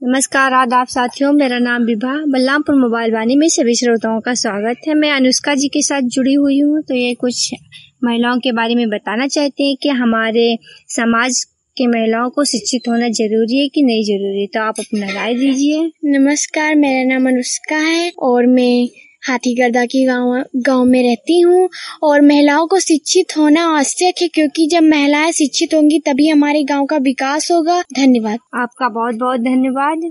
नमस्कार आदाब साथियों, मेरा नाम विभा बलरामपुर मोबाइल वाणी में सभी श्रोताओं का स्वागत है। मैं अनुष्का जी के साथ जुड़ी हुई हूँ। तो ये कुछ महिलाओं के बारे में बताना चाहते हैं कि हमारे समाज के महिलाओं को शिक्षित होना जरूरी है कि नहीं जरूरी। तो आप अपना राय दीजिए। नमस्कार, मेरा नाम अनुष्का है और मैं हाथीगर्दा की गांव में रहती हूँ। और महिलाओं को शिक्षित होना आवश्यक है, क्योंकि जब महिलाएं शिक्षित होंगी तभी हमारे गांव का विकास होगा। धन्यवाद। आपका बहुत बहुत धन्यवाद।